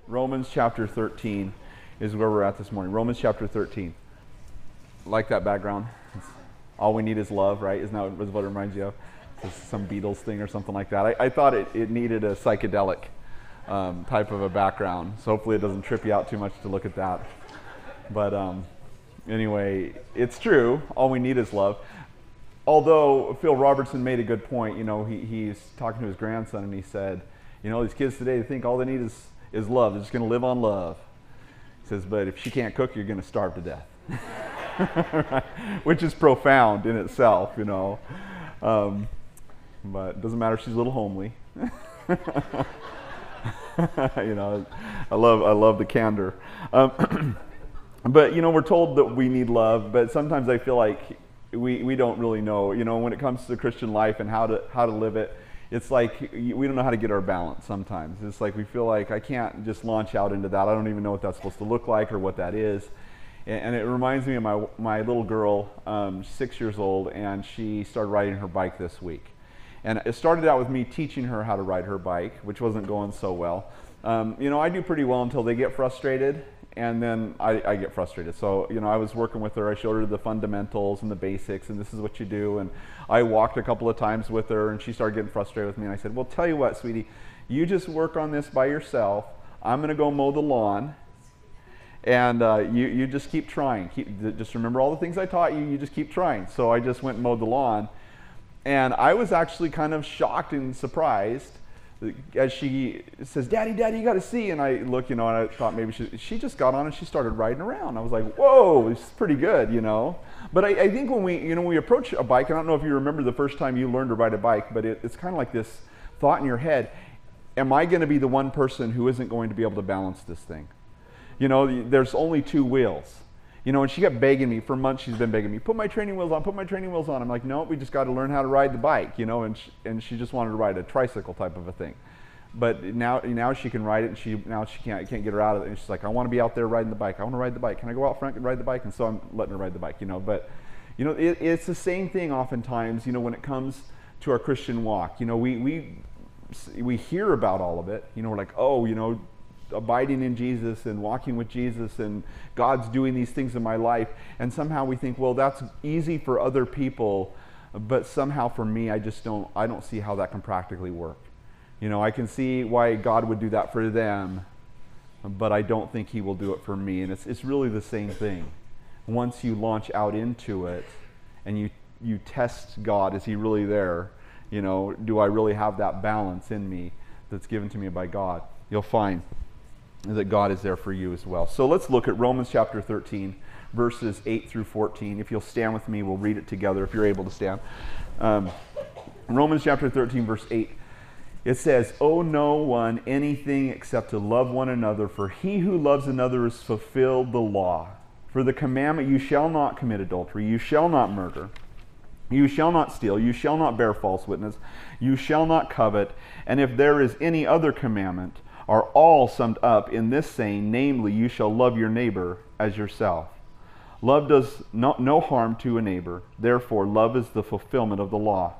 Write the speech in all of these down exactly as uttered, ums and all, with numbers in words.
Romans chapter thirteen is where we're at this morning. Romans chapter thirteen. Like that background? It's, all we need is love, right? Isn't that what it reminds you of? It's some Beatles thing or something like that. I, I thought it, it needed a psychedelic um, type of a background. So hopefully it doesn't trip you out too much to look at that. But um, anyway, it's true. All we need is love. Although Phil Robertson made a good point. You know, he, he's talking to his grandson and he said, you know, these kids today, they think all they need is, is love. They're just going to live on love. He says, but if she can't cook, you're going to starve to death. Right? Which is profound in itself, you know. Um, but it doesn't matter if she's a little homely. You know, I love I love the candor. Um, but you know, we're told that we need love, but sometimes I feel like we we don't really know. You know, when it comes to Christian life and how to how to live it, it's like we don't know how to get our balance sometimes. It's like we feel like I can't just launch out into that. I don't even know what that's supposed to look like or what that is. And it reminds me of my my little girl, um, six years old, and she started riding her bike this week. And it started out with me teaching her how to ride her bike, which wasn't going so well. Um, you know, I do pretty well until they get frustrated, and then I, I get frustrated. So, you know, I was working with her. I showed her the fundamentals and the basics, and this is what you do. And I walked a couple of times with her, and she started getting frustrated with me. And I said, well, tell you what, sweetie, you just work on this by yourself. I'm going to go mow the lawn. And uh, you, you just keep trying. Keep, just remember all the things I taught you. You just keep trying. So I just went and mowed the lawn. And I was actually kind of shocked and surprised as she says, Daddy, Daddy, you got to see. And I look, you know, and I thought maybe she, she just got on and she started riding around. I was like, whoa, this is pretty good, you know. But I, I think when we, you know, when we approach a bike, I don't know if you remember the first time you learned to ride a bike, but it, it's kind of like this thought in your head, am I going to be the one person who isn't going to be able to balance this thing? You know, there's only two wheels. You know, and she kept begging me, for months she's been begging me, put my training wheels on, put my training wheels on. I'm like, no, we just got to learn how to ride the bike, you know, and she, and she just wanted to ride a tricycle type of a thing. But now now she can ride it, and she now she can't, I can't get her out of it. And she's like, I want to be out there riding the bike. I want to ride the bike. Can I go out front and ride the bike? And so I'm letting her ride the bike, you know. But, you know, it, it's the same thing oftentimes, you know, when it comes to our Christian walk. You know, we, we, we hear about all of it. You know, we're like, oh, you know, abiding in Jesus and walking with Jesus and God's doing these things in my life, and somehow we think, well, that's easy for other people, but somehow for me, I just don't I don't see how that can practically work. You know, I can see why God would do that for them, but I don't think he will do it for me. And it's it's really the same thing. Once you launch out into it and you you test God, is he really there? You know, do I really have that balance in me that's given to me by God? You'll find that God is there for you as well. So let's look at Romans chapter thirteen, verses eight through fourteen. If you'll stand with me, we'll read it together if you're able to stand. Um, Romans chapter thirteen, verse eight. It says, owe no one anything except to love one another, for he who loves another has fulfilled the law. For the commandment, you shall not commit adultery, you shall not murder, you shall not steal, you shall not bear false witness, you shall not covet, and if there is any other commandment, are all summed up in this saying, namely, you shall love your neighbor as yourself. Love does not, no harm to a neighbor. Therefore, love is the fulfillment of the law.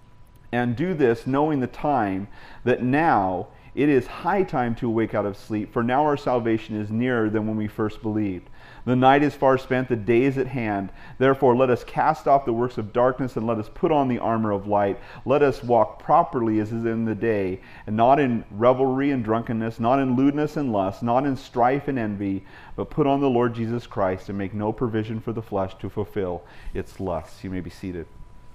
And do this, knowing the time, that now it is high time to awake out of sleep, for now our salvation is nearer than when we first believed. The night is far spent, the day is at hand. Therefore, let us cast off the works of darkness and let us put on the armor of light. Let us walk properly as is in the day, and not in revelry and drunkenness, not in lewdness and lust, not in strife and envy, but put on the Lord Jesus Christ and make no provision for the flesh to fulfill its lusts. You may be seated.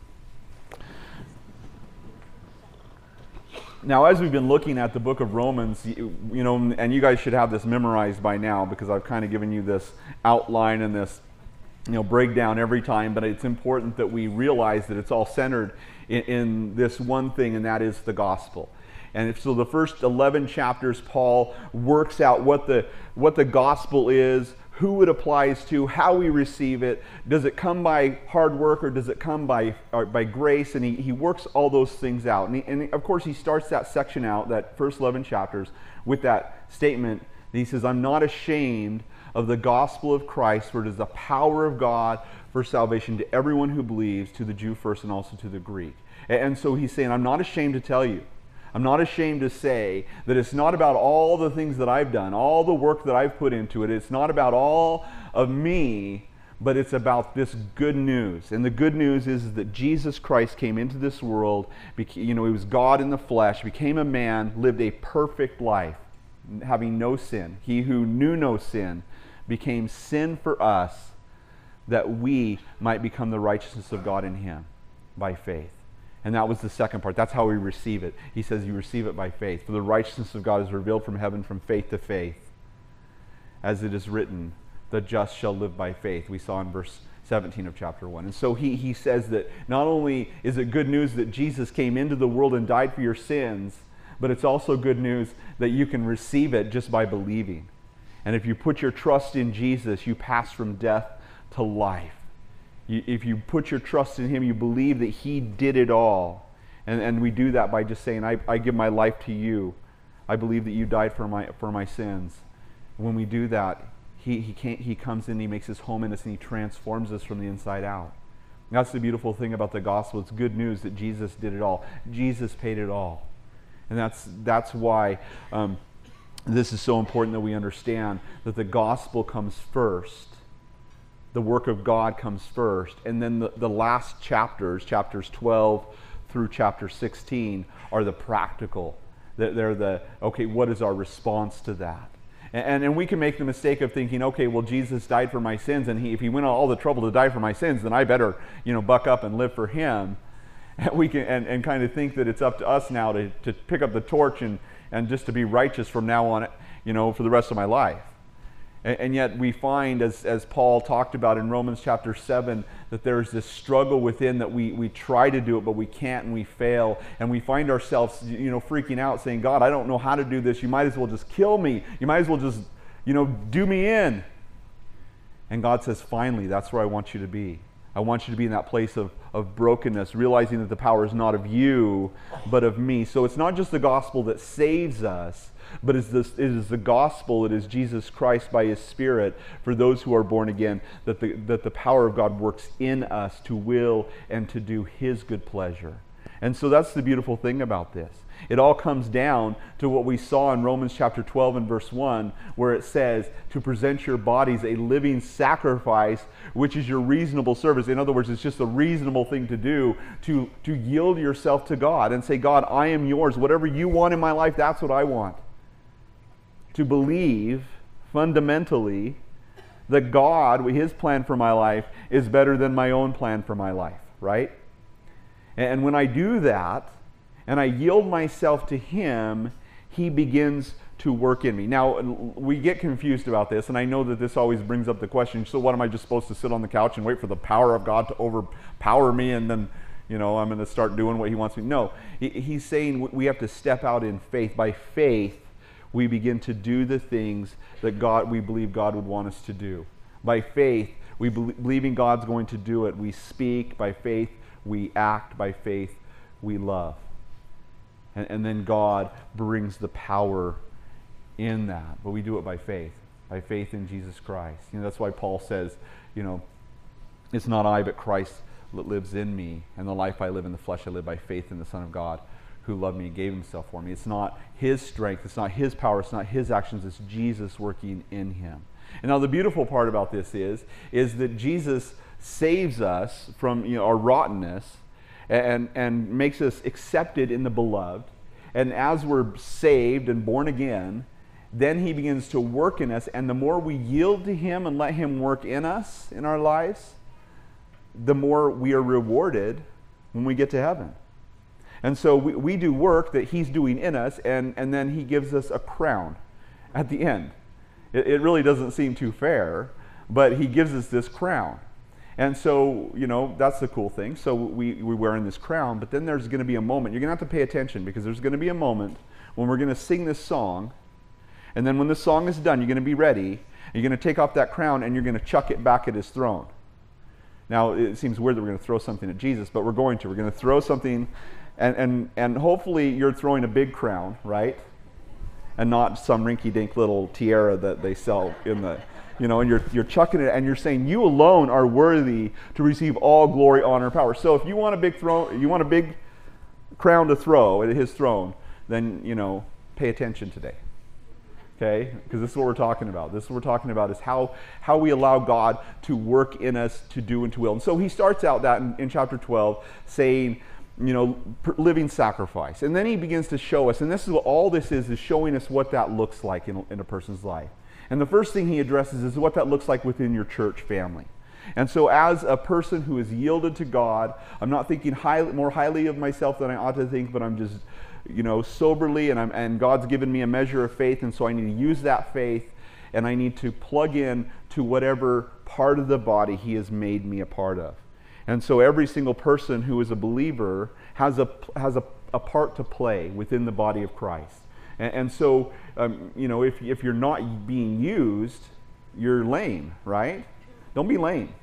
Now, as we've been looking at the book of Romans, you, you know, and you guys should have this memorized by now because I've kind of given you this outline and this, you know, breakdown every time, but it's important that we realize that it's all centered in, in this one thing, and that is the gospel. And if, so the first eleven chapters, Paul works out what the, what the gospel is, who it applies to, how we receive it. Does it come by hard work or does it come by or by grace? And he, he works all those things out. And, he, and of course, he starts that section out, that first eleven chapters, with that statement. He says, I'm not ashamed of the gospel of Christ, for it is the power of God for salvation to everyone who believes, to the Jew first and also to the Greek. And so he's saying, I'm not ashamed to tell you I'm not ashamed to say that it's not about all the things that I've done, all the work that I've put into it. It's not about all of me, but it's about this good news. And the good news is that Jesus Christ came into this world. You know, he was God in the flesh, became a man, lived a perfect life, having no sin. He who knew no sin became sin for us, that we might become the righteousness of God in him by faith. And that was the second part. That's how we receive it. He says you receive it by faith. For the righteousness of God is revealed from heaven from faith to faith. As it is written, the just shall live by faith. We saw in verse seventeen of chapter one. And so he, he says that not only is it good news that Jesus came into the world and died for your sins, but it's also good news that you can receive it just by believing. And if you put your trust in Jesus, you pass from death to life. You, if you put your trust in him, you believe that he did it all. And, and we do that by just saying, I, I give my life to you. I believe that you died for my, for my sins. When we do that, he, he, can't, he comes in, he makes his home in us, and he transforms us from the inside out. And that's the beautiful thing about the gospel. It's good news that Jesus did it all. Jesus paid it all. And that's, that's why um, this is so important that we understand that the gospel comes first. The work of God comes first. And then the, the last chapters, chapters twelve through chapter sixteen, are the practical. They're the, okay, what is our response to that? And, and we can make the mistake of thinking, okay, well, Jesus died for my sins, and he, if he went all the trouble to die for my sins, then I better, you know, buck up and live for him. And we can and, and kind of think that it's up to us now to, to pick up the torch and, and just to be righteous from now on, you know, for the rest of my life. And, and yet we find, as, as Paul talked about in Romans chapter seven, that there's this struggle within that we, we try to do it, but we can't, and we fail. And we find ourselves, you know, freaking out, saying, God, I don't know how to do this. You might as well just kill me. You might as well just, you know, do me in. And God says, finally, that's where I want you to be. I want you to be in that place of, of brokenness, realizing that the power is not of you, but of me. So it's not just the gospel that saves us, but it's this, it is the gospel, it is Jesus Christ by his Spirit for those who are born again, that the, that the power of God works in us to will and to do his good pleasure. And so that's the beautiful thing about this. It all comes down to what we saw in Romans chapter twelve and verse one, where it says to present your bodies a living sacrifice, which is your reasonable service. In other words, it's just a reasonable thing to do, to, to yield yourself to God and say, God, I am yours. Whatever you want in my life, that's what I want. To believe fundamentally that God, his plan for my life, is better than my own plan for my life, right? And when I do that, and I yield myself to him, he begins to work in me. Now, we get confused about this, and I know that this always brings up the question, so what, am I just supposed to sit on the couch and wait for the power of God to overpower me, and then, you know, I'm going to start doing what he wants me? No, he's saying we have to step out in faith. By faith, we begin to do the things that God, we believe God would want us to do. By faith, we believe in God's going to do it. We speak. By faith, we act. By faith, we love. And, and then God brings the power in that. But we do it by faith, by faith in Jesus Christ. You know, that's why Paul says, you know, it's not I, but Christ that lives in me. And the life I live in the flesh, I live by faith in the Son of God who loved me and gave himself for me. It's not his strength, it's not his power, it's not his actions, it's Jesus working in him. And now the beautiful part about this is, is that Jesus saves us from, you know, our rottenness, and, and makes us accepted in the beloved. And as we're saved and born again, then he begins to work in us. And the more we yield to him and let him work in us, in our lives, the more we are rewarded when we get to heaven. And so we, we do work that he's doing in us, and, and then he gives us a crown at the end. It, it really doesn't seem too fair, but he gives us this crown. And so, you know, that's the cool thing. So we, we're wearing this crown, but then there's going to be a moment. You're going to have to pay attention, because there's going to be a moment when we're going to sing this song. And then when the song is done, you're going to be ready. You're going to take off that crown, and you're going to chuck it back at his throne. Now, it seems weird that we're going to throw something at Jesus, but we're going to. We're going to throw something, and, and, and hopefully you're throwing a big crown, right? And not some rinky-dink little tiara that they sell in the... You know, and you're, you're chucking it, and you're saying, you alone are worthy to receive all glory, honor, and power. So if you want a big throne, you want a big crown to throw at his throne, then, you know, pay attention today. Okay? Because this is what we're talking about. This is what we're talking about is how, how we allow God to work in us to do and to will. And so he starts out that in, in chapter twelve saying, you know, living sacrifice. And then he begins to show us, and this is what all this is, is showing us what that looks like in, in a person's life. And the first thing he addresses is what that looks like within your church family. And so as a person who is yielded to God, I'm not thinking highly, more highly of myself than I ought to think, but I'm just, you know, soberly, and, I'm, and God's given me a measure of faith, and so I need to use that faith, and I need to plug in to whatever part of the body he has made me a part of. And so every single person who is a believer has a, has a, a part to play within the body of Christ. And, and so, um, you know, if, if you're not being used, you're lame, right? Don't be lame.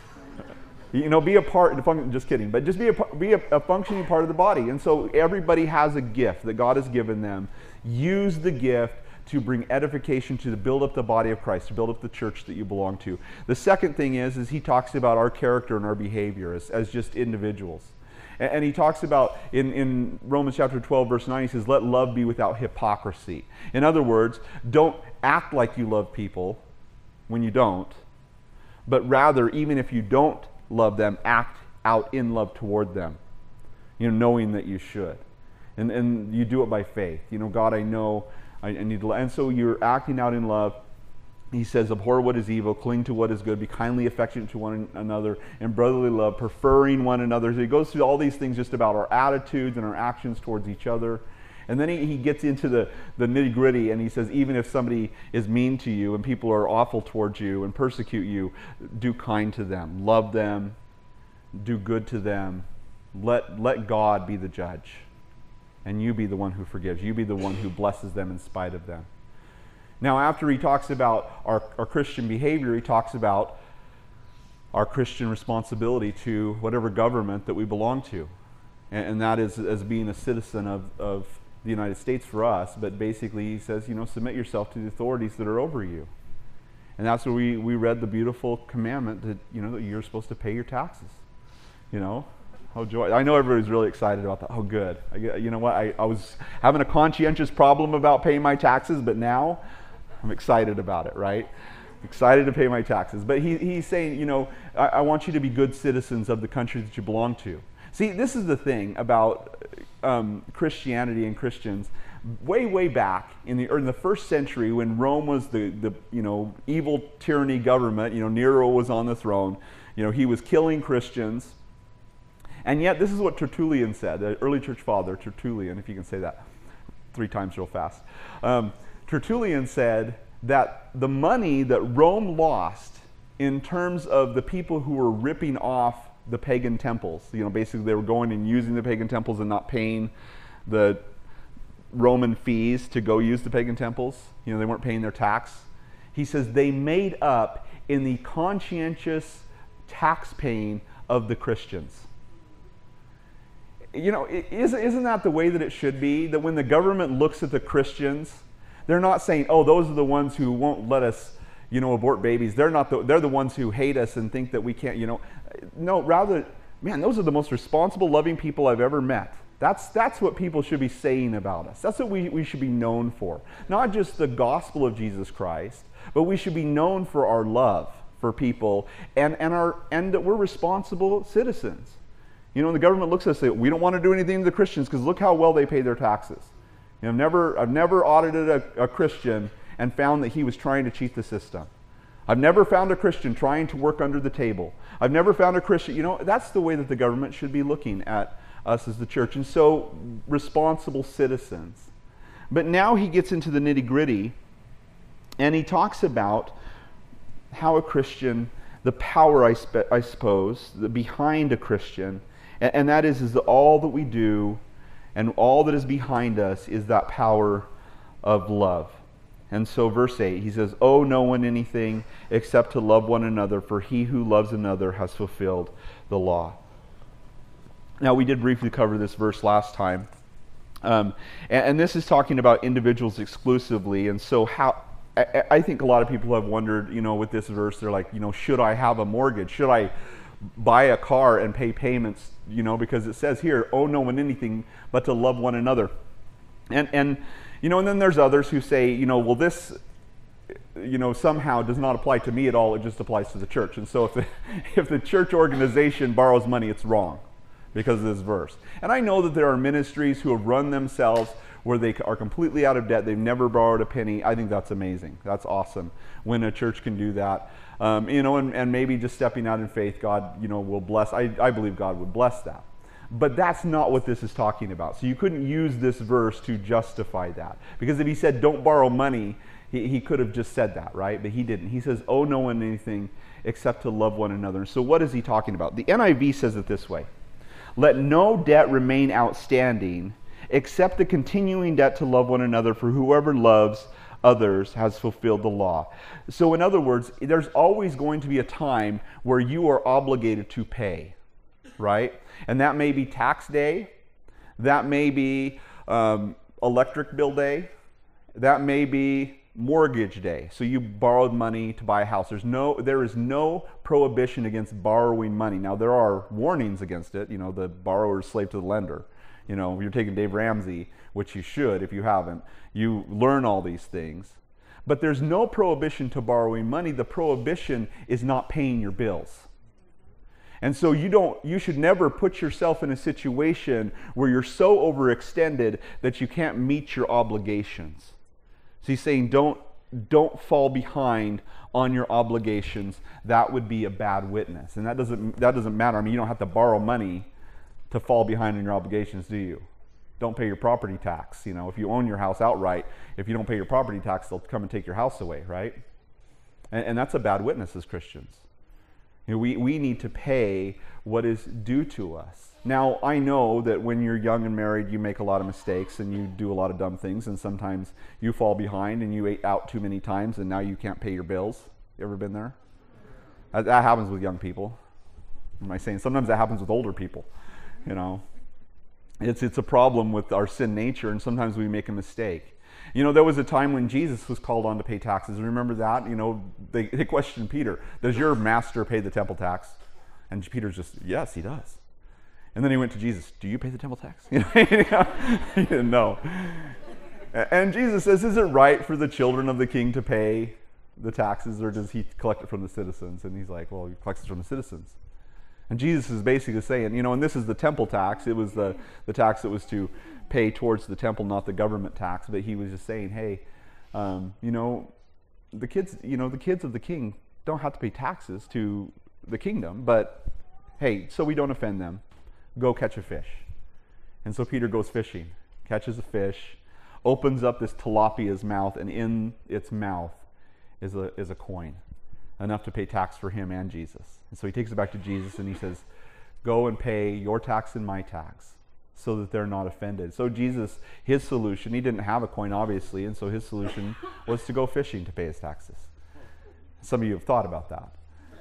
You know, be a part, just kidding, but just be a, be a, a functioning part of the body. And so everybody has a gift that God has given them. Use the gift to bring edification, to build up the body of Christ, to build up the church that you belong to. The second thing is, is he talks about our character and our behavior as, as just individuals. And, and he talks about, in, in Romans chapter twelve, verse nine, he says, let love be without hypocrisy. In other words, don't act like you love people when you don't, but rather, even if you don't love them, act out in love toward them, you know, knowing that you should. And, and you do it by faith. You know, God, I know I, I need to love. And so you're acting out in love. He says, abhor what is evil, cling to what is good, be kindly affectionate to one another, in brotherly love, preferring one another. So he goes through all these things just about our attitudes and our actions towards each other. And then he, he gets into the, the nitty gritty, and he says, even if somebody is mean to you and people are awful towards you and persecute you, do kind to them, love them, do good to them. Let, let God be the judge, and you be the one who forgives. You be the one who blesses them in spite of them. Now, after he talks about our, our Christian behavior, he talks about our Christian responsibility to whatever government that we belong to. And, and that is as being a citizen of, of the United States for us. But basically he says, you know, submit yourself to the authorities that are over you. And that's where we, we read the beautiful commandment that, you know, that you're supposed to pay your taxes. You know, oh joy. I know everybody's really excited about that. Oh, good. I, you know what? I, I was having a conscientious problem about paying my taxes, but now I'm excited about it, right? Excited to pay my taxes. But he, he's saying, you know, I, I want you to be good citizens of the country that you belong to. See, this is the thing about um, Christianity and Christians. Way, way back in the, or in the first century, when Rome was the, the you know, evil tyranny government, you know, Nero was on the throne. You know, he was killing Christians. And yet, this is what Tertullian said, the early church father, Tertullian, if you can say that three times real fast. Um, Tertullian said that the money that Rome lost in terms of the people who were ripping off the pagan temples, you know, basically they were going and using the pagan temples and not paying the Roman fees to go use the pagan temples. You know, they weren't paying their tax. He says they made up in the conscientious tax paying of the Christians. You know, isn't that the way that it should be? That when the government looks at the Christians, they're not saying, oh, those are the ones who won't let us, you know, abort babies. They're not the, they're the ones who hate us and think that we can't, you know. No, rather, man, those are the most responsible, loving people I've ever met. That's, that's what people should be saying about us. That's what we, we should be known for. Not just the gospel of Jesus Christ, but we should be known for our love for people and, and, our, and that we're responsible citizens. You know, the government looks at us and says, we don't want to do anything to the Christians because look how well they pay their taxes. You know, I've never, I've never audited a, a Christian and found that he was trying to cheat the system. I've never found a Christian trying to work under the table. I've never found a Christian, you know, that's the way that the government should be looking at us as the church. And so, responsible citizens. But now he gets into the nitty-gritty, and he talks about how a Christian, the power, I, spe- I suppose, the behind a Christian, and, and that is, is that all that we do and all that is behind us is that power of love. And so verse eight, he says, owe no one anything except to love one another, for he who loves another has fulfilled the law. Now, we did briefly cover this verse last time. Um, and, and this is talking about individuals exclusively. And so how I, I think a lot of people have wondered, you know, with this verse, they're like, you know, should I have a mortgage? Should I buy a car and pay payments? You know, because it says here, owe no one anything but to love one another. And, and, you know, and then there's others who say, you know, well, this, you know, somehow does not apply to me at all. It just applies to the church. And so if the, if the church organization borrows money, it's wrong because of this verse. And I know that there are ministries who have run themselves where they are completely out of debt. They've never borrowed a penny. I think that's amazing. That's awesome when a church can do that. Um, you know, and, and maybe just stepping out in faith, God, you know, will bless. I, I believe God would bless that. But that's not what this is talking about. So you couldn't use this verse to justify that. Because if he said, don't borrow money, he, he could have just said that, right? But he didn't. He says, owe no one anything except to love one another. So what is he talking about? The N I V says it this way. Let no debt remain outstanding except the continuing debt to love one another, for whoever loves others has fulfilled the law. So in other words, there's always going to be a time where you are obligated to pay, right? And that may be tax day, that may be um, electric bill day, that may be mortgage day. So you borrowed money to buy a house. There's no, there is no prohibition against borrowing money. Now there are warnings against it. You know, the borrower is slave to the lender. You know, you're taking Dave Ramsey, which you should if you haven't. You learn all these things. But there's no prohibition to borrowing money. The prohibition is not paying your bills. And so you don't, you should never put yourself in a situation where you're so overextended that you can't meet your obligations. So he's saying don't, don't fall behind on your obligations. That would be a bad witness. And that doesn't, that doesn't matter. I mean, you don't have to borrow money to fall behind on your obligations, do you? Don't pay your property tax. You know, if you own your house outright, if you don't pay your property tax, they'll come and take your house away, right? And, and that's a bad witness as Christians. You know, we, we need to pay what is due to us. Now, I know that when you're young and married, you make a lot of mistakes and you do a lot of dumb things, and sometimes you fall behind and you ate out too many times and now you can't pay your bills. You ever been there? That, that happens with young people. Am I saying sometimes that happens with older people? You know, it's it's a problem with our sin nature, and sometimes we make a mistake. You know, there was a time when Jesus was called on to pay taxes. Remember that? You know, they, they questioned Peter, does your master pay the temple tax? And Peter's just, yes, he does. And then he went to Jesus, do you pay the temple tax? You know, he didn't know. And Jesus says, is it right for the children of the king to pay the taxes, or does he collect it from the citizens? And he's like, well, he collects it from the citizens. And Jesus is basically saying, you know, and this is the temple tax. It was the, the tax that was to pay towards the temple, not the government tax. But he was just saying, hey, um, you know, the kids, you know, the kids of the king don't have to pay taxes to the kingdom. But hey, so we don't offend them, go catch a fish. And so Peter goes fishing, catches a fish, opens up this tilapia's mouth, and in its mouth is a is a coin, enough to pay tax for him and Jesus. And so he takes it back to Jesus and he says, go and pay your tax and my tax so that they're not offended. So Jesus, his solution, he didn't have a coin obviously, and so his solution was to go fishing to pay his taxes. Some of you have thought about that.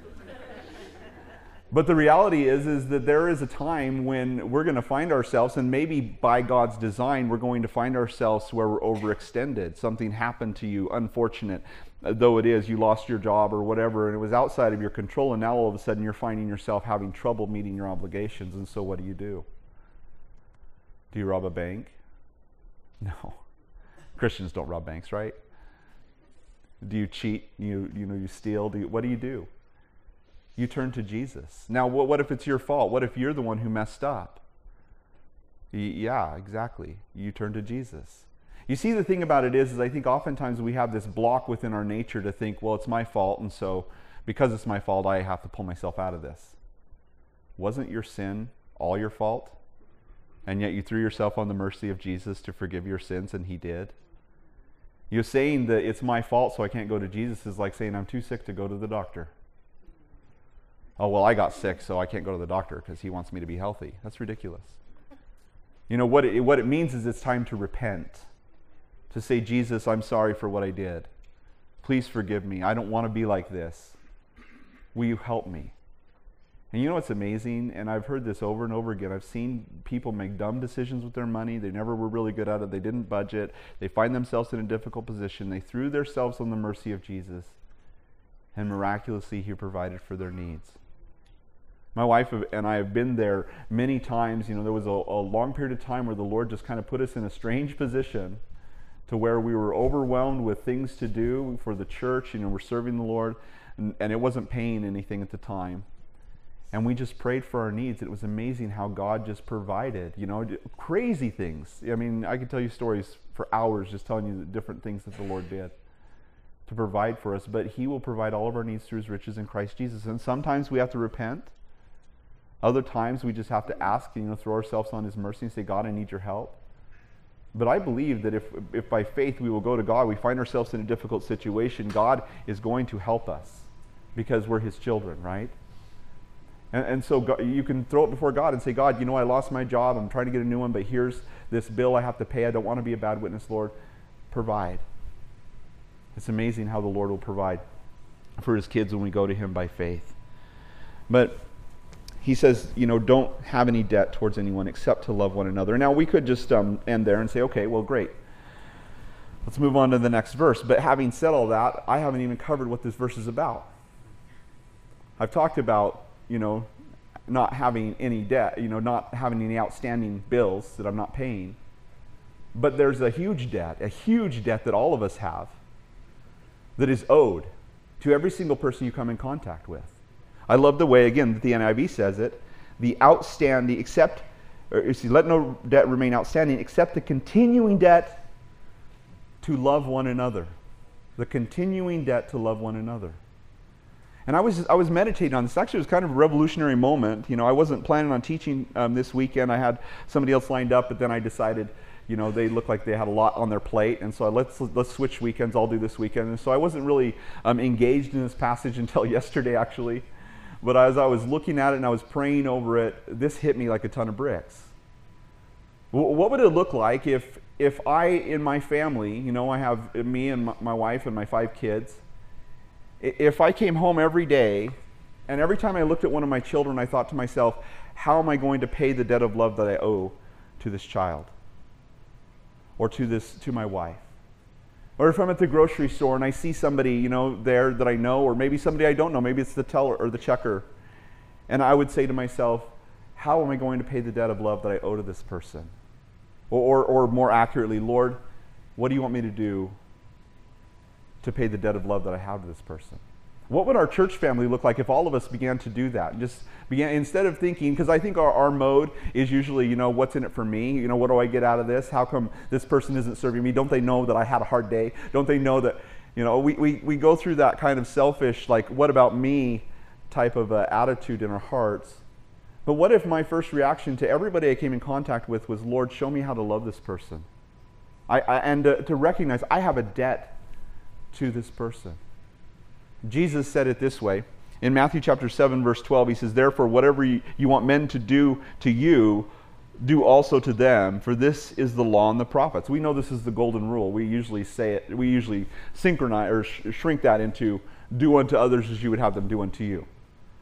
But the reality is, is that there is a time when we're going to find ourselves, and maybe by God's design, we're going to find ourselves where we're overextended. Something happened to you, unfortunate though it is, you lost your job or whatever, and it was outside of your control, and now all of a sudden you're finding yourself having trouble meeting your obligations. And so what do you do? Do you rob a bank? No. Christians don't rob banks, right? Do you cheat? You, you know, you steal? Do you, what do you do? You turn to Jesus. Now, what, what if it's your fault? What if you're the one who messed up? Y- yeah, exactly. You turn to Jesus. You see, the thing about it is, is I think oftentimes we have this block within our nature to think, well, it's my fault, and so because it's my fault, I have to pull myself out of this. Wasn't your sin all your fault? And yet you threw yourself on the mercy of Jesus to forgive your sins, and he did. You're saying that it's my fault, so I can't go to Jesus is like saying I'm too sick to go to the doctor. Oh, well, I got sick, so I can't go to the doctor because he wants me to be healthy. That's ridiculous. You know, what it, what it means is it's time to repent. To say, Jesus, I'm sorry for what I did. Please forgive me. I don't want to be like this. Will you help me? And you know what's amazing? And I've heard this over and over again. I've seen people make dumb decisions with their money. They never were really good at it. They didn't budget. They find themselves in a difficult position. They threw themselves on the mercy of Jesus. And miraculously, he provided for their needs. My wife and I have been there many times. You know, there was a, a long period of time where the Lord just kind of put us in a strange position to where we were overwhelmed with things to do for the church. You know, we're serving the Lord, and, and it wasn't paying anything at the time. And we just prayed for our needs. It was amazing how God just provided, you know, crazy things. I mean, I could tell you stories for hours just telling you the different things that the Lord did to provide for us. But He will provide all of our needs through His riches in Christ Jesus. And sometimes we have to repent. Other times we just have to ask, you know, throw ourselves on His mercy and say, God, I need your help. But I believe that if, if by faith we will go to God, we find ourselves in a difficult situation, God is going to help us because we're His children, right? And, and so God, you can throw it before God and say, God, you know, I lost my job. I'm trying to get a new one, but here's this bill I have to pay. I don't want to be a bad witness, Lord. Provide. It's amazing how the Lord will provide for His kids when we go to Him by faith. But He says, you know, don't have any debt towards anyone except to love one another. Now, we could just um, end there and say, okay, well, great. Let's move on to the next verse. But having said all that, I haven't even covered what this verse is about. I've talked about, you know, not having any debt, you know, not having any outstanding bills that I'm not paying. But there's a huge debt, a huge debt that all of us have that is owed to every single person you come in contact with. I love the way, again, that the N I V says it, the outstanding, except, or you see, let no debt remain outstanding, except the continuing debt to love one another. The continuing debt to love one another. And I was I was meditating on this. Actually, it was kind of a revolutionary moment. You know, I wasn't planning on teaching um, this weekend. I had somebody else lined up, but then I decided, you know, they looked like they had a lot on their plate, and so I, let's let's switch weekends. I'll do this weekend. And so I wasn't really um, engaged in this passage until yesterday, actually. But as I was looking at it and I was praying over it, this hit me like a ton of bricks. What would it look like if if I, in my family, you know, I have me and my wife and my five kids, if I came home every day, and every time I looked at one of my children, I thought to myself, how am I going to pay the debt of love that I owe to this child? Or to this, to my wife? Or if I'm at the grocery store and I see somebody, you know, there that I know, or maybe somebody I don't know, maybe it's the teller or the checker, and I would say to myself, how am I going to pay the debt of love that I owe to this person? Or, or, or more accurately, Lord, what do you want me to do to pay the debt of love that I have to this person? What would our church family look like if all of us began to do that? Just began, instead of thinking, because I think our, our mode is usually, you know, what's in it for me? You know, what do I get out of this? How come this person isn't serving me? Don't they know that I had a hard day? Don't they know that, you know, we, we, we go through that kind of selfish, like, what about me type of uh, attitude in our hearts. But what if my first reaction to everybody I came in contact with was, Lord, show me how to love this person. I, I, and uh, to recognize I have a debt to this person. Jesus said it this way. In Matthew chapter seven, verse twelve, he says, therefore, whatever you, you want men to do to you, do also to them, for this is the law and the prophets. We know this is the golden rule. We usually say it, we usually synchronize or sh- shrink that into do unto others as you would have them do unto you.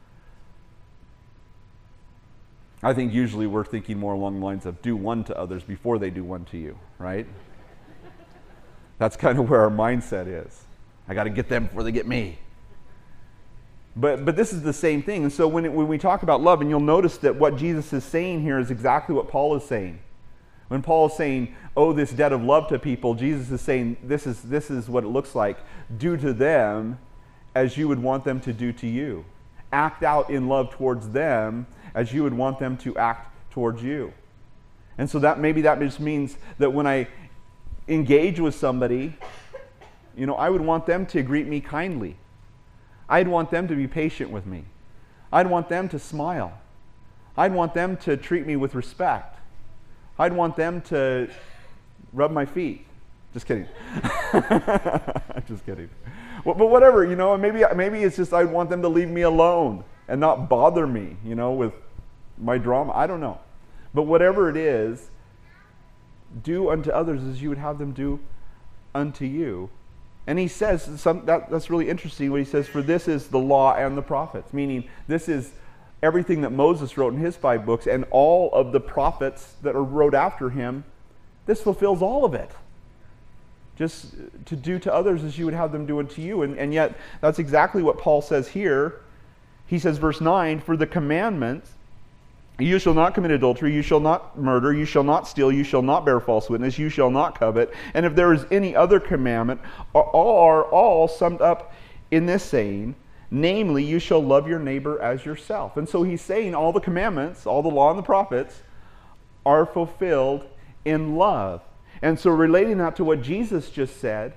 I think usually we're thinking more along the lines of do one to others before they do one to you, right? That's kind of where our mindset is. I got to get them before they get me. But but this is the same thing. And so when it, when we talk about love, and you'll notice that what Jesus is saying here is exactly what Paul is saying. When Paul is saying, owe this debt of love to people, Jesus is saying, this is this is what it looks like. Do to them as you would want them to do to you. Act out in love towards them as you would want them to act towards you. And so that maybe that just means that when I engage with somebody, you know, I would want them to greet me kindly. I'd want them to be patient with me. I'd want them to smile. I'd want them to treat me with respect. I'd want them to rub my feet. Just kidding. Just kidding. Well, but whatever, you know, maybe maybe it's just I'd want them to leave me alone and not bother me, you know, with my drama. I don't know. But whatever it is, do unto others as you would have them do unto you. And he says, some, that, that's really interesting what he says, for this is the law and the prophets, meaning this is everything that Moses wrote in his five books and all of the prophets that are wrote after him. This fulfills all of it. Just to do to others as you would have them do unto you. And, and yet, that's exactly what Paul says here. he says, verse nine, for the commandments, you shall not commit adultery, you shall not murder, you shall not steal, you shall not bear false witness, you shall not covet. And if there is any other commandment, all are all summed up in this saying, namely, you shall love your neighbor as yourself. And so he's saying all the commandments, all the law and the prophets, are fulfilled in love. And so relating that to what Jesus just said,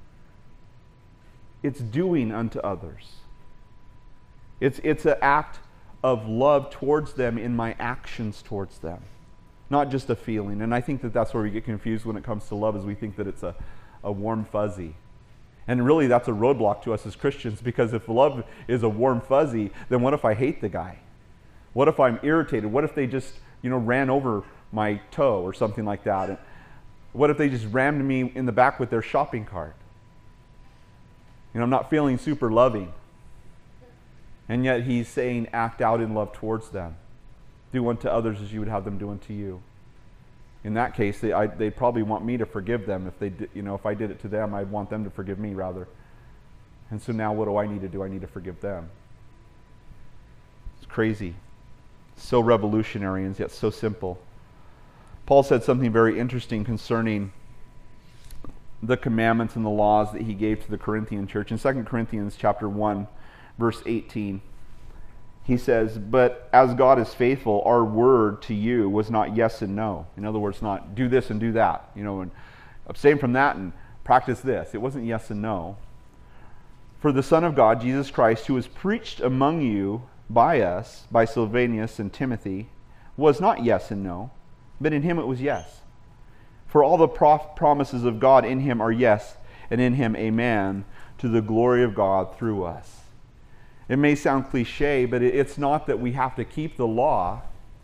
it's doing unto others. It's, it's an act of love towards them in my actions towards them, not just a feeling. And I think that that's where we get confused when it comes to love, is we think that it's a, a warm fuzzy. And really that's a roadblock to us as Christians, because if love is a warm fuzzy, then what if I hate the guy? What if I'm irritated? What if they just, you know, ran over my toe or something like that? And what if they just rammed me in the back with their shopping cart? You know, I'm not feeling super loving. And yet he's saying, act out in love towards them. Do unto others as you would have them do unto you. In that case, they, I, they'd probably want me to forgive them. If they, did, you know, if I did it to them, I'd want them to forgive me rather. And so now what do I need to do? I need to forgive them. It's crazy. So revolutionary and yet so simple. Paul said something very interesting concerning the commandments and the laws that he gave to the Corinthian church. In Second Corinthians chapter one, verse eighteen, he says, but as God is faithful, our word to you was not yes and no. In other words, not do this and do that, you know, and abstain from that and practice this. It wasn't yes and no. For the Son of God, Jesus Christ, who was preached among you by us, by Silvanus and Timothy, was not yes and no, but in him it was yes. For all the prof- promises of God in him are yes, and in him amen, to the glory of God through us. It may sound cliche, but it's not that we have to keep the law,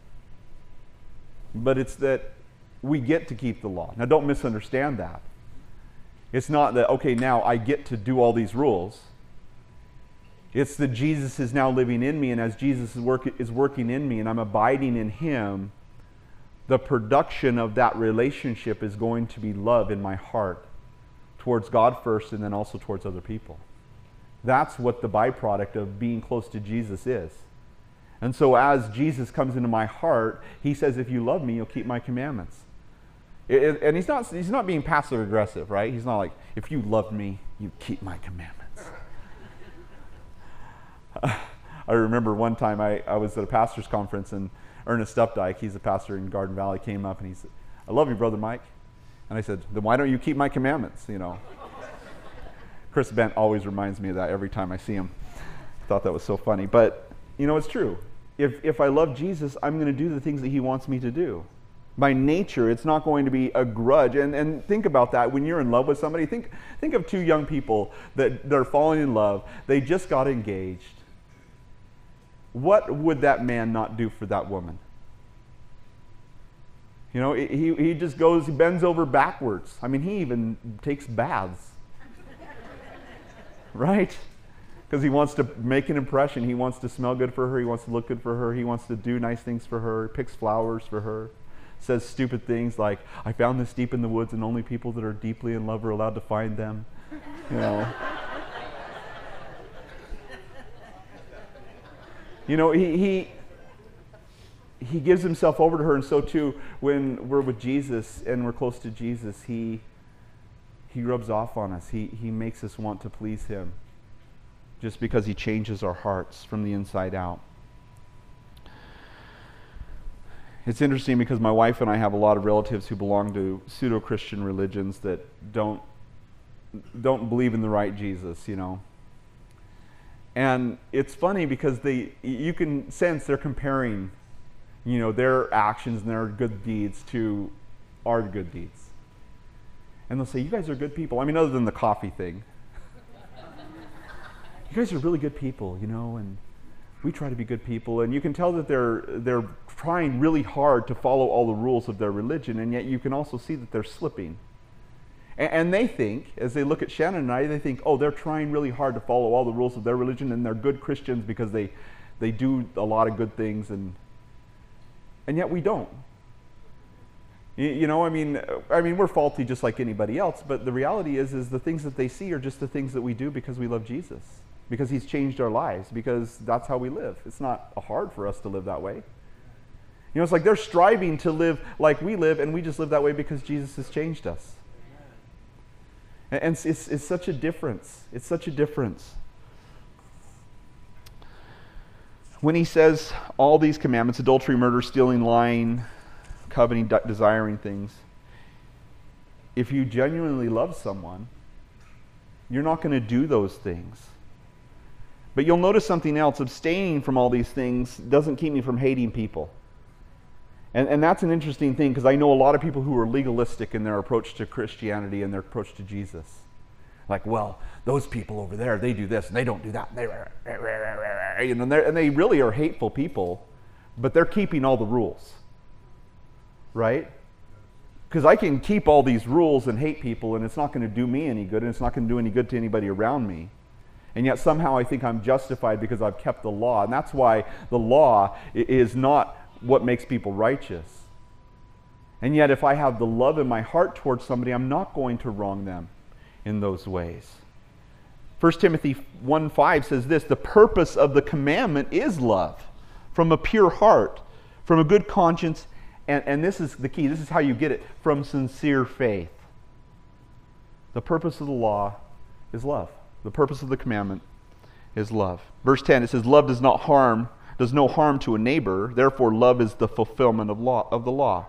but it's that we get to keep the law. Now don't misunderstand that. It's not that, okay, now I get to do all these rules. It's that Jesus is now living in me, and as Jesus is, work, is working in me and I'm abiding in him, the production of that relationship is going to be love in my heart towards God first, and then also towards other people. That's what the byproduct of being close to Jesus is. And so as Jesus comes into my heart, he says, if you love me, you'll keep my commandments. It, it, and he's not, he's not being passive aggressive, right? He's not like, if you love me, you keep my commandments. I remember one time I, I was at a pastor's conference, and Ernest Updike, he's a pastor in Garden Valley, came up and he said, I love you, Brother Mike. And I said, then why don't you keep my commandments, you know? Chris Bent always reminds me of that every time I see him. I thought that was so funny. But, you know, it's true. If, if I love Jesus, I'm going to do the things that he wants me to do. By nature, it's not going to be a grudge. And, and think about that. When you're in love with somebody, think, think of two young people that they're falling in love. They just got engaged. What would that man not do for that woman? You know, he, he just goes, he bends over backwards. I mean, he even takes baths. Right? Because he wants to make an impression. He wants to smell good for her. He wants to look good for her. He wants to do nice things for her. He picks flowers for her. Says stupid things like, I found this deep in the woods and only people that are deeply in love are allowed to find them. You know. You know, he, he he gives himself over to her, and so too when we're with Jesus and we're close to Jesus, he he rubs off on us. He he makes us want to please him just because he changes our hearts from the inside out. It's interesting because my wife and I have a lot of relatives who belong to pseudo-Christian religions that don't don't believe in the right Jesus, you know. And it's funny because they, you can sense they're comparing, you know, their actions and their good deeds to our good deeds. And they'll say, you guys are good people. I mean, other than the coffee thing. You guys are really good people, you know, and we try to be good people. And you can tell that they're they're trying really hard to follow all the rules of their religion, and yet you can also see that they're slipping. And they think, as they look at Shannon and I, they think, oh, they're trying really hard to follow all the rules of their religion, and they're good Christians because they, they do a lot of good things, and and yet we don't. You, you know, I mean, I mean, we're faulty just like anybody else, but the reality is, is the things that they see are just the things that we do because we love Jesus. because he's changed our lives, because that's how we live. It's not hard for us to live that way. You know, it's like they're striving to live like we live, and we just live that way because Jesus has changed us. And it's, it's, it's such a difference. It's such a difference. When he says all these commandments, adultery, murder, stealing, lying, coveting, de- desiring things, if you genuinely love someone, you're not going to do those things. But you'll notice something else. Abstaining from all these things doesn't keep me from hating people. And, and that's an interesting thing, because I know a lot of people who are legalistic in their approach to Christianity and their approach to Jesus. Like, well, those people over there, they do this and they don't do that. They, you know, and, and they really are hateful people, but they're keeping all the rules. Right? Because I can keep all these rules and hate people, and it's not going to do me any good, and it's not going to do any good to anybody around me. And yet somehow I think I'm justified because I've kept the law. And that's why the law is not what makes people righteous. And yet if I have the love in my heart towards somebody, I'm not going to wrong them in those ways. First Timothy one five says this, the purpose of the commandment is love, from a pure heart, from a good conscience, and, and this is the key, this is how you get it, from sincere faith. The purpose of the law is love. The purpose of the commandment is love. Verse ten, it says, love does not harm, does no harm to a neighbor, therefore love is the fulfillment of law of the law.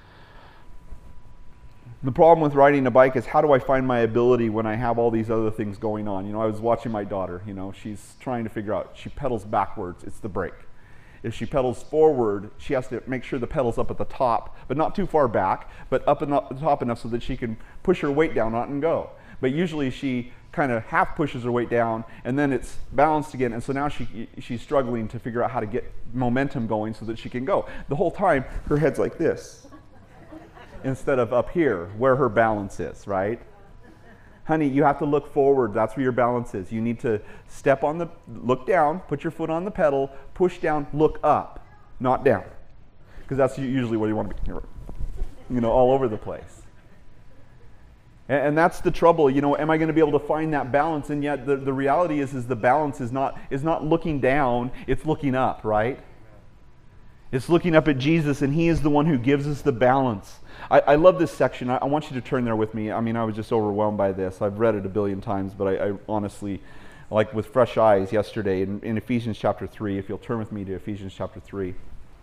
The problem with riding a bike is, how do I find my ability when I have all these other things going on? You know, I was watching my daughter, you know, she's trying to figure out, she pedals backwards, it's the brake. If she pedals forward, she has to make sure the pedal's up at the top, but not too far back, but up at the top enough so that she can push her weight down on it and go. But usually she kind of half pushes her weight down, and then it's balanced again, and so now she she's struggling to figure out how to get momentum going so that she can go. The whole time, her head's like this, instead of up here, where her balance is, right? Honey, you have to look forward. That's where your balance is. You need to step on the, look down, put your foot on the pedal, push down, look up, not down. Because that's usually where you want to be, you know, all over the place. And, and that's the trouble, you know, am I going to be able to find that balance? And yet the, the reality is, is the balance is not, is not looking down, it's looking up, right? It's looking up at Jesus, and he is the one who gives us the balance. I, I love this section. I, I want you to turn there with me. I mean, I was just overwhelmed by this. I've read it a billion times, but I, I honestly, like with fresh eyes yesterday, in, in Ephesians chapter three, if you'll turn with me to Ephesians chapter three.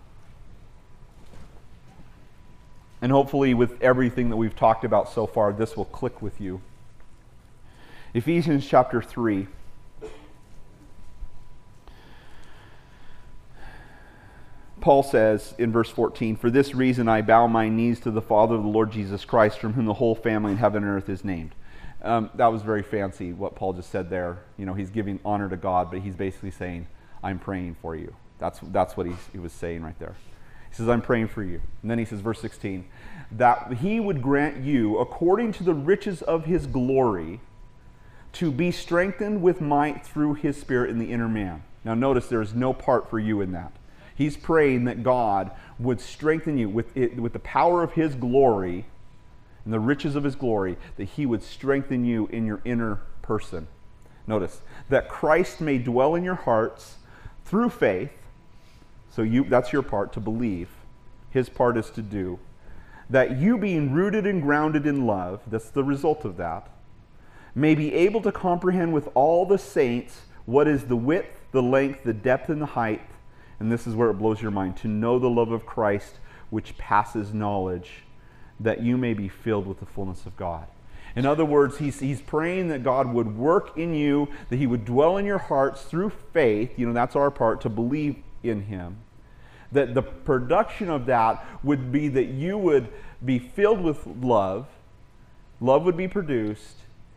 And hopefully with everything that we've talked about so far, this will click with you. Ephesians chapter three. Paul says in verse fourteen, for this reason I bow my knees to the Father of the Lord Jesus Christ, from whom the whole family in heaven and earth is named. Um, that was very fancy, what Paul just said there. You know, he's giving honor to God, but he's basically saying, I'm praying for you. That's, that's what he, he was saying right there. He says, I'm praying for you. And then he says, verse sixteen, that he would grant you, according to the riches of his glory, to be strengthened with might through his Spirit in the inner man. Now notice there is no part for you in that. He's praying that God would strengthen you with it, with the power of his glory and the riches of his glory, that he would strengthen you in your inner person. Notice, that Christ may dwell in your hearts through faith. So you, that's your part, to believe. His part is to do. That you, being rooted and grounded in love, that's the result of that, may be able to comprehend with all the saints what is the width, the length, the depth, and the height. And this is where it blows your mind. To know the love of Christ, which passes knowledge, that you may be filled with the fullness of God. In other words, he's, he's praying that God would work in you, that he would dwell in your hearts through faith. You know, that's our part, to believe in him. That the production of that would be that you would be filled with love. Love would be produced.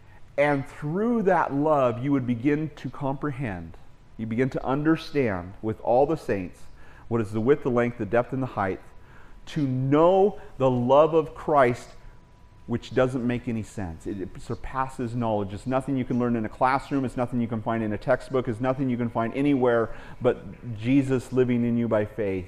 And through that love, you would begin to comprehend. You begin to understand with all the saints what is the width, the length, the depth, and the height, to know the love of Christ, which doesn't make any sense. It, it surpasses knowledge. It's nothing you can learn in a classroom. It's nothing you can find in a textbook. It's nothing you can find anywhere but Jesus living in you by faith.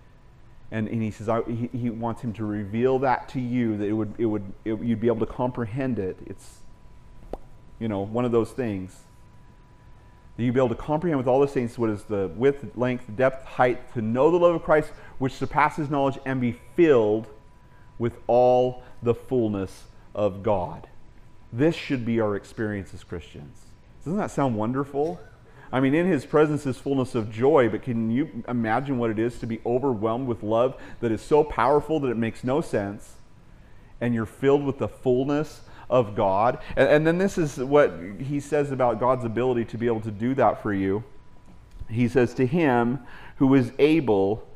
And, and he says I, he, he wants him to reveal that to you, that it would it would it, you'd be able to comprehend it. It's, you know, one of those things. That you be able to comprehend with all the saints what is the width, length, depth, height, to know the love of Christ which surpasses knowledge, and be filled with all the fullness of God. This should be our experience as Christians. Doesn't that sound wonderful? I mean, in His presence is fullness of joy, but can you imagine what it is to be overwhelmed with love that is so powerful that it makes no sense, and you're filled with the fullness of God? And, and then this is what He says about God's ability to be able to do that for you. He says, to Him who is able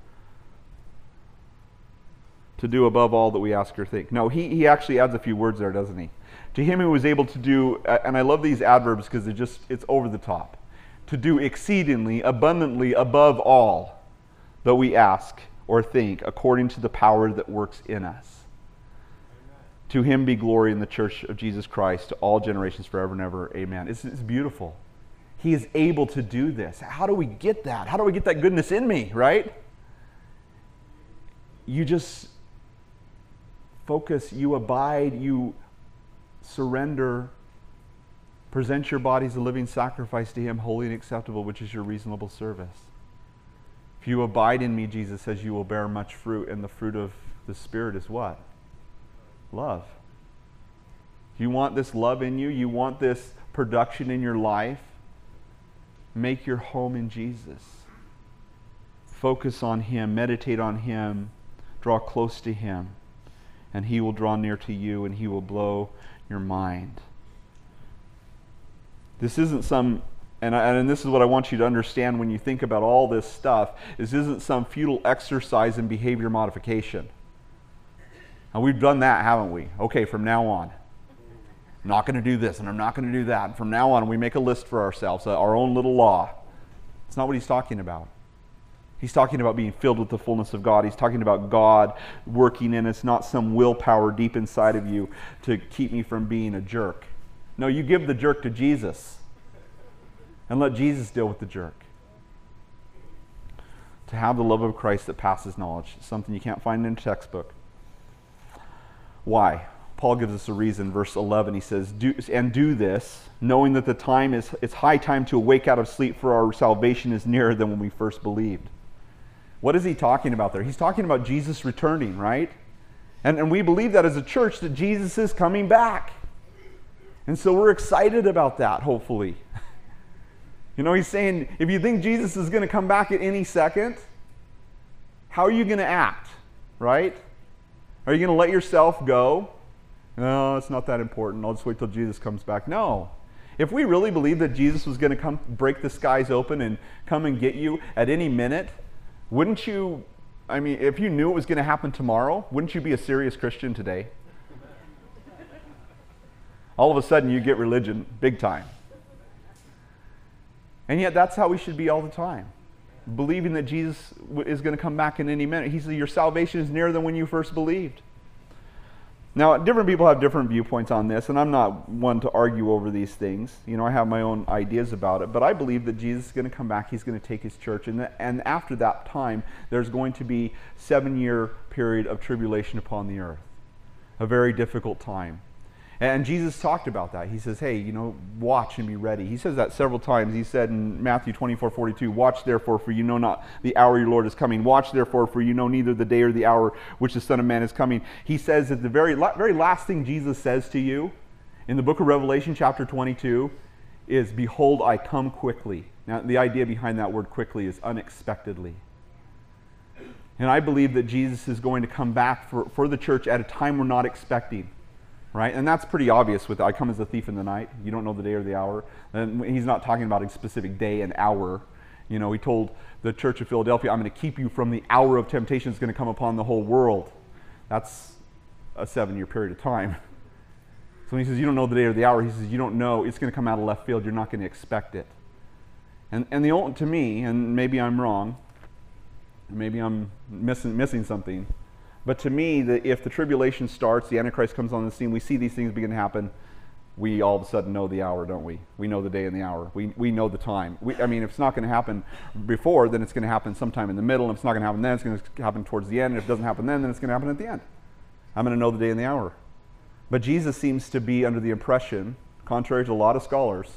to do above all that we ask or think. No, he, he actually adds a few words there, doesn't he? To Him who is able to do, and I love these adverbs because it just, it's over the top. To do exceedingly, abundantly, above all that we ask or think, according to the power that works in us. To Him be glory in the church of Jesus Christ, to all generations forever and ever. Amen. It's, it's beautiful. He is able to do this. How do we get that? How do we get that goodness in me, right? You just focus, you abide, you surrender, present your bodies a living sacrifice to Him, holy and acceptable, which is your reasonable service. If you abide in me, Jesus says, you will bear much fruit, and the fruit of the Spirit is what? Love. You want this love in you? You want this production in your life? Make your home in Jesus. Focus on Him, meditate on Him, draw close to Him, and He will draw near to you, and He will blow your mind. This isn't some, and, I, and this is what I want you to understand when you think about all this stuff, this isn't some futile exercise in behavior modification. And we've done that, haven't we? Okay, from now on, I'm not going to do this, and I'm not going to do that. And from now on, we make a list for ourselves, uh, our own little law. It's not what He's talking about. He's talking about being filled with the fullness of God. He's talking about God working in us, not some willpower deep inside of you to keep me from being a jerk. No, you give the jerk to Jesus and let Jesus deal with the jerk. To have the love of Christ that passes knowledge, something you can't find in a textbook. Why? Paul gives us a reason. Verse eleven, he says, do, and do this, knowing that the time is, it's high time to awake out of sleep, for our salvation is nearer than when we first believed. What is he talking about there? He's talking about Jesus returning, right? And, and we believe that as a church, that Jesus is coming back. And so we're excited about that, hopefully. You know, he's saying, if you think Jesus is going to come back at any second, how are you going to act, right? Are you going to let yourself go? No, it's not that important. I'll just wait till Jesus comes back. No. If we really believe that Jesus was going to come break the skies open and come and get you at any minute, wouldn't you, I mean, if you knew it was going to happen tomorrow, wouldn't you be a serious Christian today? All of a sudden you get religion big time. And yet that's how we should be all the time. Believing that Jesus is going to come back in any minute. He said your salvation is nearer than when you first believed. Now, different people have different viewpoints on this, and I'm not one to argue over these things. You know, I have my own ideas about it, but I believe that Jesus is going to come back. He's going to take His church, and, the, and after that time, there's going to be a seven-year period of tribulation upon the earth. A very difficult time. And Jesus talked about that. He says, hey, you know, watch and be ready. He says that several times. He said in Matthew twenty-four forty-two, watch therefore, for you know not the hour your Lord is coming. Watch therefore, for you know neither the day or the hour which the Son of Man is coming. He says that the very, very last thing Jesus says to you in the book of Revelation chapter twenty-two is, behold, I come quickly. Now, the idea behind that word quickly is unexpectedly. And I believe that Jesus is going to come back for, for the church at a time we're not expecting. Right? And that's pretty obvious with I come as a thief in the night. You don't know the day or the hour. And he's not talking about a specific day and hour. You know, he told the church of Philadelphia, I'm going to keep you from the hour of temptation that's going to come upon the whole world. That's a seven-year period of time. So when he says you don't know the day or the hour, he says you don't know. It's going to come out of left field. You're not going to expect it. And and the only, to me, and maybe I'm wrong, maybe I'm missing missing something, but to me, the, if the tribulation starts, the Antichrist comes on the scene, we see these things begin to happen, we all of a sudden know the hour, don't we? We know the day and the hour. We we know the time. We, I mean, if it's not going to happen before, then it's going to happen sometime in the middle. And if it's not going to happen then, it's going to happen towards the end. And if it doesn't happen then, then it's going to happen at the end. I'm going to know the day and the hour. But Jesus seems to be under the impression, contrary to a lot of scholars,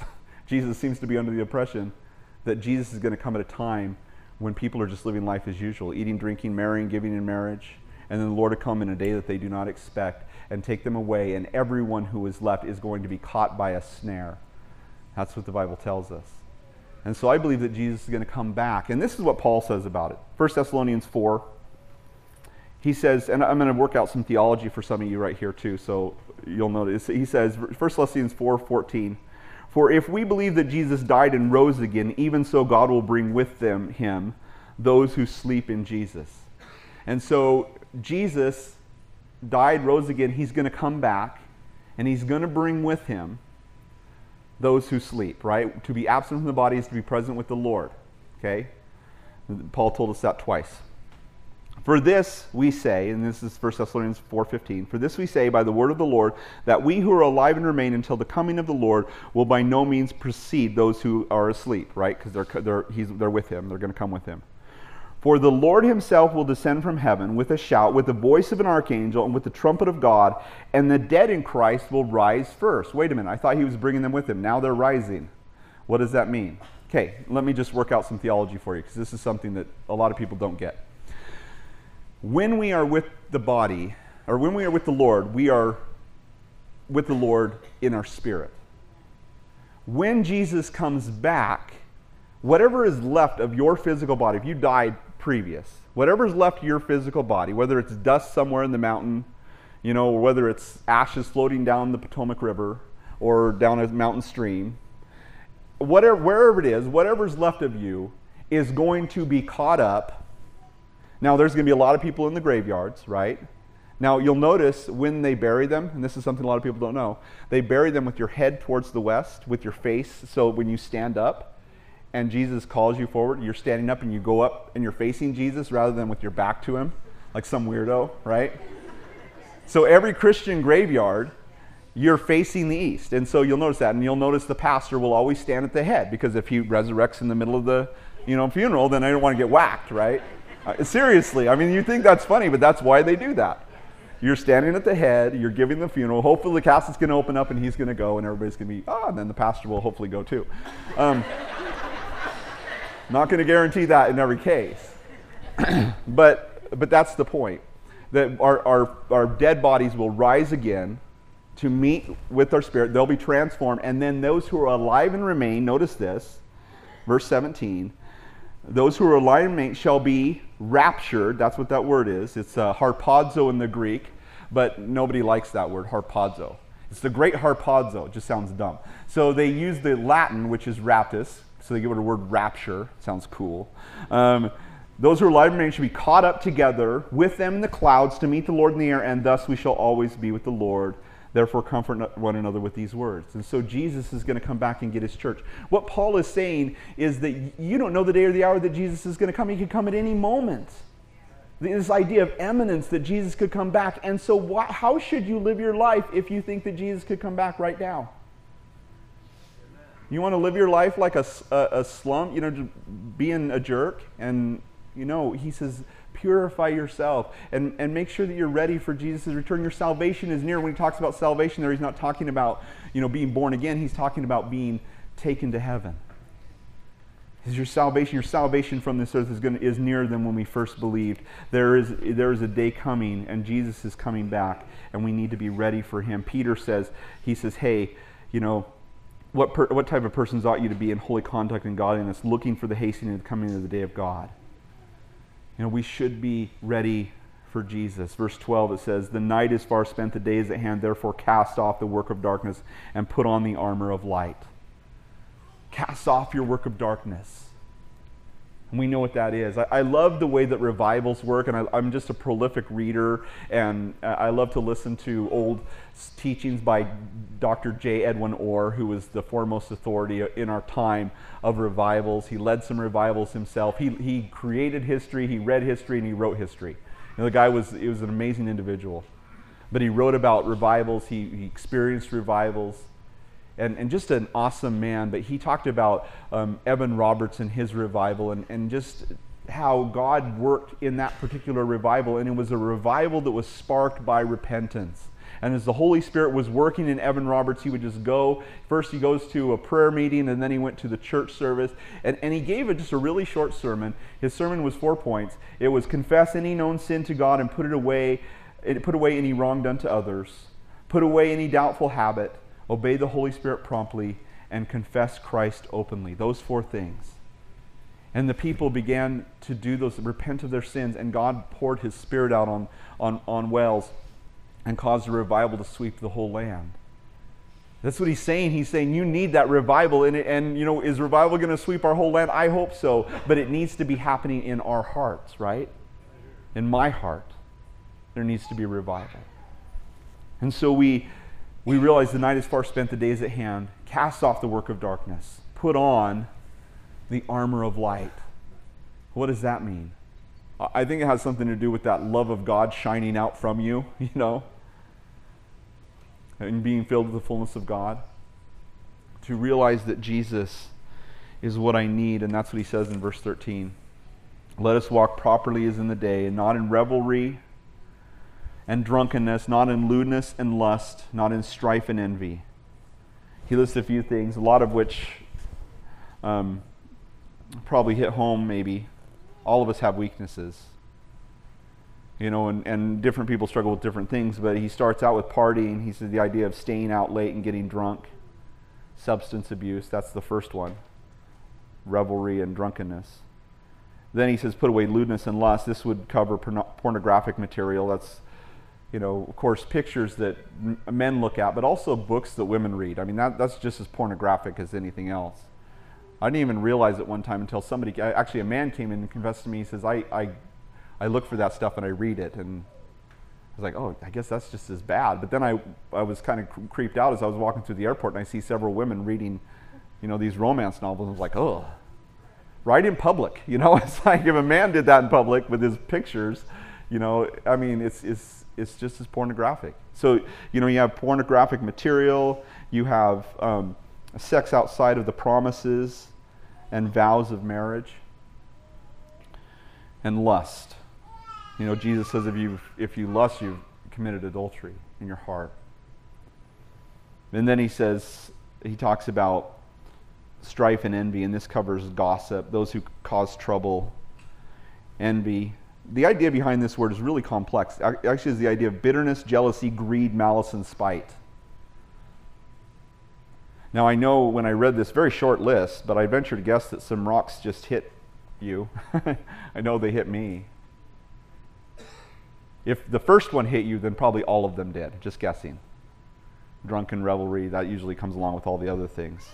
Jesus seems to be under the impression that Jesus is going to come at a time when people are just living life as usual, eating, drinking, marrying, giving in marriage, and then the Lord will come in a day that they do not expect and take them away, and everyone who is left is going to be caught by a snare. That's what the Bible tells us. And so I believe that Jesus is going to come back. And this is what Paul says about it. First Thessalonians four. He says, and I'm going to work out some theology for some of you right here too, so you'll notice. He says, First Thessalonians four fourteen, for if we believe that Jesus died and rose again, even so God will bring with them him those who sleep in Jesus. And so Jesus died, rose again. He's going to come back, and he's going to bring with him those who sleep, right? To be absent from the body is to be present with the Lord, okay? Paul told us that twice. For this we say, and this is First Thessalonians four fifteen, for this we say by the word of the Lord, that we who are alive and remain until the coming of the Lord will by no means precede those who are asleep, right? Because they're, they're, he's, they're with him. They're going to come with him. For the Lord himself will descend from heaven with a shout, with the voice of an archangel, and with the trumpet of God, and the dead in Christ will rise first. Wait a minute, I thought he was bringing them with him. Now they're rising. What does that mean? Okay, let me just work out some theology for you, because this is something that a lot of people don't get. When we are with the body, or when we are with the Lord, we are with the Lord in our spirit. When Jesus comes back, whatever is left of your physical body, if you died previous, whatever is left of your physical body, whether it's dust somewhere in the mountain, you know, or whether it's ashes floating down the Potomac River or down a mountain stream, whatever, wherever it is, whatever's left of you is going to be caught up. Now, there's going to be a lot of people in the graveyards, right? Now, you'll notice when they bury them, and this is something a lot of people don't know, they bury them with your head towards the west, with your face, so when you stand up and Jesus calls you forward, you're standing up and you go up and you're facing Jesus rather than with your back to him, like some weirdo, right? So every Christian graveyard, you're facing the east, and so you'll notice that, and you'll notice the pastor will always stand at the head, because if he resurrects in the middle of the, you know, funeral, then I don't want to get whacked, right? Uh, seriously, I mean, you think that's funny, but that's why they do that. You're standing at the head, you're giving the funeral, hopefully the casket's going to open up and he's going to go, and everybody's going to be, ah, and then the pastor will hopefully go too. Um, not going to guarantee that in every case. but but that's the point, that our, our, our dead bodies will rise again to meet with our spirit. They'll be transformed, and then those who are alive and remain, notice this, verse seventeen, those who are alive and remain shall be raptured. That's what that word is. It's uh, harpazo in the Greek, but nobody likes that word, harpazo. It's the great harpazo. It just sounds dumb. So they use the Latin, which is raptus, so they give it a word rapture. Sounds cool. Um, those who are alive and remain shall be caught up together with them in the clouds to meet the Lord in the air, and thus we shall always be with the Lord. Therefore, comfort one another with these words. And so Jesus is going to come back and get his church. What Paul is saying is that you don't know the day or the hour that Jesus is going to come. He could come at any moment. This idea of imminence, that Jesus could come back. And so why, how should you live your life if you think that Jesus could come back right now? You want to live your life like a, a, a slump, you know, just being a jerk? And, you know, he says, purify yourself and, and make sure that you're ready for Jesus' return. Your salvation is near. When he talks about salvation there, he's not talking about, you know, being born again. He's talking about being taken to heaven. Is your salvation, your salvation from this earth is going to, is nearer than when we first believed. There is there is a day coming, and Jesus is coming back, and we need to be ready for him. Peter says, he says, hey, you know, what per, what type of persons ought you to be in holy conduct and godliness, looking for the hastening of the coming of the day of God? You know, we should be ready for Jesus. Verse twelve, it says, the night is far spent, the day is at hand, therefore cast off the work of darkness and put on the armor of light. Cast off your work of darkness. And we know what that is. I, I love the way that revivals work, and I, I'm just a prolific reader, and I love to listen to old teachings by Doctor J. Edwin Orr, who was the foremost authority in our time of revivals. He led some revivals himself. He, he created history, he read history, and he wrote history. You know, the guy was, he was an amazing individual. But he wrote about revivals, he, he experienced revivals. And, and just an awesome man. But he talked about um, Evan Roberts and his revival, and, and just how God worked in that particular revival. And it was a revival that was sparked by repentance. And as the Holy Spirit was working in Evan Roberts, he would just go. First he goes to a prayer meeting, and then he went to the church service. And, and he gave a, just a really short sermon. His sermon was four points. It was confess any known sin to God and put it away, put away any wrong done to others. Put away any doubtful habit. Obey the Holy Spirit promptly, and confess Christ openly. Those four things. And the people began to do those, repent of their sins, and God poured his Spirit out on, on, on wells and caused a revival to sweep the whole land. That's what he's saying. He's saying you need that revival. And, and you know, is revival going to sweep our whole land? I hope so. But it needs to be happening in our hearts, right? In my heart, there needs to be revival. And so we, we realize the night is far spent, the day is at hand. Cast off the work of darkness. Put on the armor of light. What does that mean? I think it has something to do with that love of God shining out from you, you know, and being filled with the fullness of God. To realize that Jesus is what I need, and that's what he says in verse thirteen. Let us walk properly as in the day, and not in revelry and drunkenness, not in lewdness and lust, not in strife and envy. He lists a few things, a lot of which um, probably hit home maybe. All of us have weaknesses. You know, and, and different people struggle with different things, but he starts out with partying. He says the idea of staying out late and getting drunk. Substance abuse, that's the first one. Revelry and drunkenness. Then he says put away lewdness and lust. This would cover porno- pornographic material. That's, you know, of course, pictures that m- men look at, but also books that women read. I mean, that, that's just as pornographic as anything else. I didn't even realize it one time until somebody, actually a man came in and confessed to me. He says, I, I, I look for that stuff and I read it. And I was like, oh, I guess that's just as bad. But then I, I was kind of creeped out as I was walking through the airport, and I see several women reading, you know, these romance novels. And I was like, oh, right in public. You know, it's like if a man did that in public with his pictures, you know, I mean, it's, it's, it's just as pornographic. So, you know, you have pornographic material, you have um, sex outside of the promises and vows of marriage, and lust. You know, Jesus says if you if you lust, you've committed adultery in your heart. And then he says, he talks about strife and envy, and this covers gossip, those who cause trouble, envy. The idea behind this word is really complex. Actually, is the idea of bitterness, jealousy, greed, malice, and spite. Now, I know when I read this very short list, but I venture to guess that some rocks just hit you. I know they hit me. If the first one hit you, then probably all of them did. Just guessing. Drunken revelry, that usually comes along with all the other things.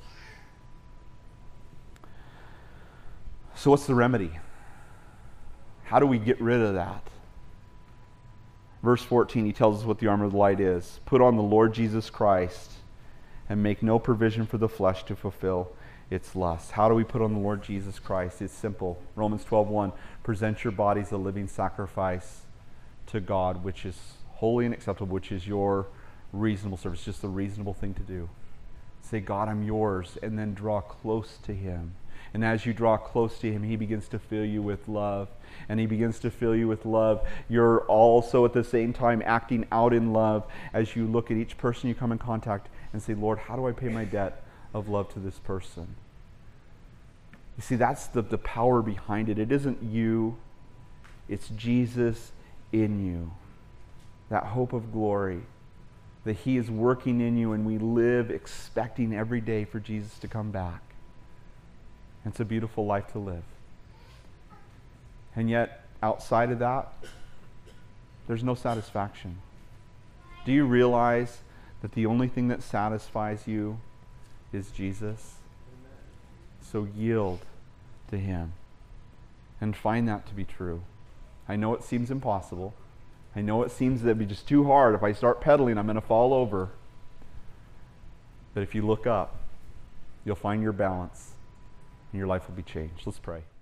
So what's the remedy? How do we get rid of that? Verse fourteen, he tells us what the armor of the light is. Put on the Lord Jesus Christ and make no provision for the flesh to fulfill its lusts. How do we put on the Lord Jesus Christ? It's simple. Romans twelve one, present your bodies a living sacrifice to God, which is holy and acceptable, which is your reasonable service, just the reasonable thing to do. Say, God, I'm yours, and then draw close to him. And as you draw close to him, he begins to fill you with love. And he begins to fill you with love. You're also at the same time acting out in love as you look at each person you come in contact and say, Lord, how do I pay my debt of love to this person? You see, that's the, the power behind it. It isn't you. It's Jesus in you. That hope of glory. That he is working in you, and we live expecting every day for Jesus to come back. It's a beautiful life to live. And yet, outside of that, there's no satisfaction. Do you realize that the only thing that satisfies you is Jesus? So yield to him and find that to be true. I know it seems impossible. I know it seems to be just too hard. If I start pedaling, I'm going to fall over. But if you look up, you'll find your balance, and your life will be changed. Let's pray.